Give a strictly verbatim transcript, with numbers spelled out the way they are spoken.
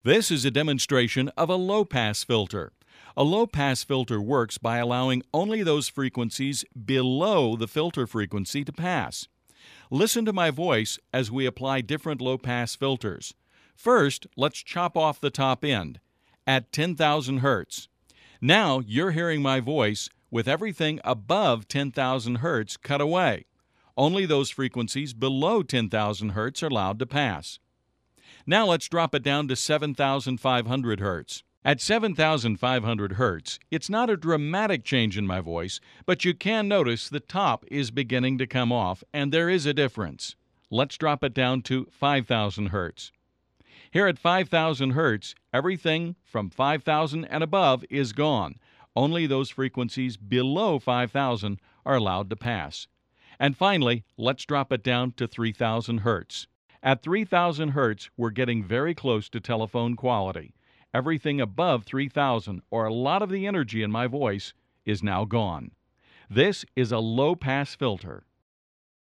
This is a demonstration of a low-pass filter. A low-pass filter works by allowing only those frequencies below the filter frequency to pass. Listen to my voice as we apply different low-pass filters. First, let's chop off the top end at ten thousand hertz. Now you're hearing my voice with everything above ten thousand hertz cut away. Only those frequencies below ten thousand hertz are allowed to pass. Now let's drop it down to seven thousand five hundred hertz. At seven thousand five hundred hertz, it's not a dramatic change in my voice, but you can notice the top is beginning to come off, and there is a difference. Let's drop it down to five thousand hertz. Here at five thousand hertz, everything from five thousand and above is gone. Only those frequencies below five thousand are allowed to pass. And finally, let's drop it down to three thousand hertz. At three thousand hertz, we're getting very close to telephone quality. Everything above three thousand, or a lot of the energy in my voice, is now gone. This is a low-pass filter.